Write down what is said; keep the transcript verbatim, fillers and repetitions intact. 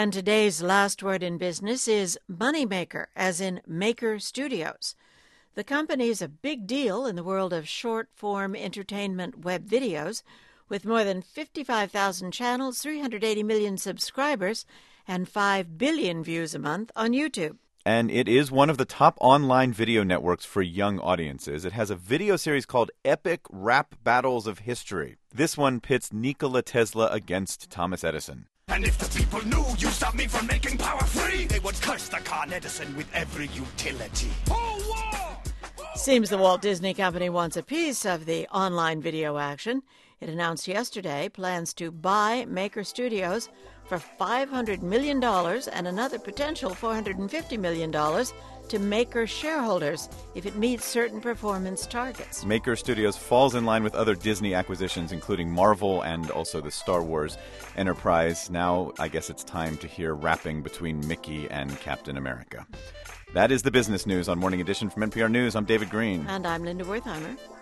And today's last word in business is moneymaker, as in Maker Studios. The company is a big deal in the world of short-form entertainment web videos, with more than fifty-five thousand channels, three hundred eighty million subscribers, and five billion views a month on YouTube. And it is one of the top online video networks for young audiences. It has a video series called Epic Rap Battles of History. This one pits Nikola Tesla against Thomas Edison. And if the people knew you stopped me from making power free, they would curse the Con Edison with every utility. Oh, war! Seems the Walt Disney Company wants a piece of the online video action. It announced yesterday plans to buy Maker Studios for five hundred million dollars and another potential four hundred fifty million dollars to Maker shareholders if it meets certain performance targets. Maker Studios falls in line with other Disney acquisitions, including Marvel and also the Star Wars enterprise. Now, I guess it's time to hear rapping between Mickey and Captain America. That is the business news on Morning Edition from N P R News. I'm David Green. And I'm Linda Wertheimer.